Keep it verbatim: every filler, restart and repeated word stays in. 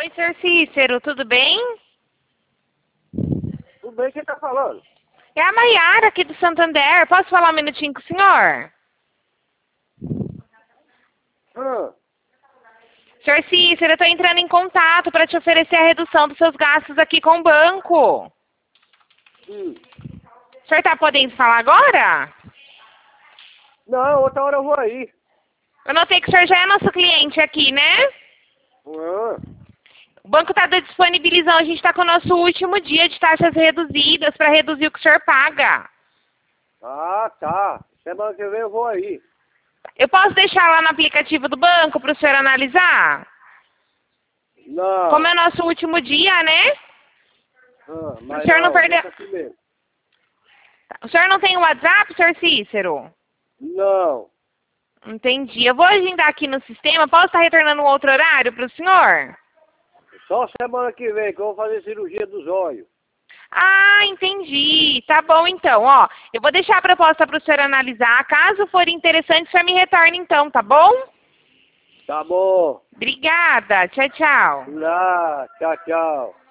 Oi, senhor Cícero, tudo bem? Tudo bem, quem tá falando? É a Maiara aqui do Santander. Posso falar um minutinho com o senhor? Ah, senhor Cícero, eu estou entrando em contato para te oferecer a redução dos seus gastos aqui com o banco. hum. O senhor está podendo falar agora? Não, outra hora eu vou aí. Eu notei que o senhor já é nosso cliente aqui, né? Ah, O banco está disponibilizando, a gente está com o nosso último dia de taxas reduzidas para reduzir o que o senhor paga. ah, tá. Semana que vem eu vou aí. Eu posso deixar lá no aplicativo do banco para o senhor analisar? Não. Como é o nosso último dia, né? Ah, mas O senhor não não, perdeu... deixa assim mesmo. O senhor não tem o WhatsApp, senhor Cícero? Não. Entendi. Eu vou agendar aqui no sistema. Posso estar retornando um outro horário para o senhor? Só semana que vem que eu vou fazer cirurgia dos olhos. Ah, entendi. Tá bom, então. Ó, eu vou deixar a proposta para o senhor analisar. Caso for interessante, o senhor me retorne, então, tá bom? Tá bom. Obrigada. Tchau, tchau. Lá, tchau, tchau.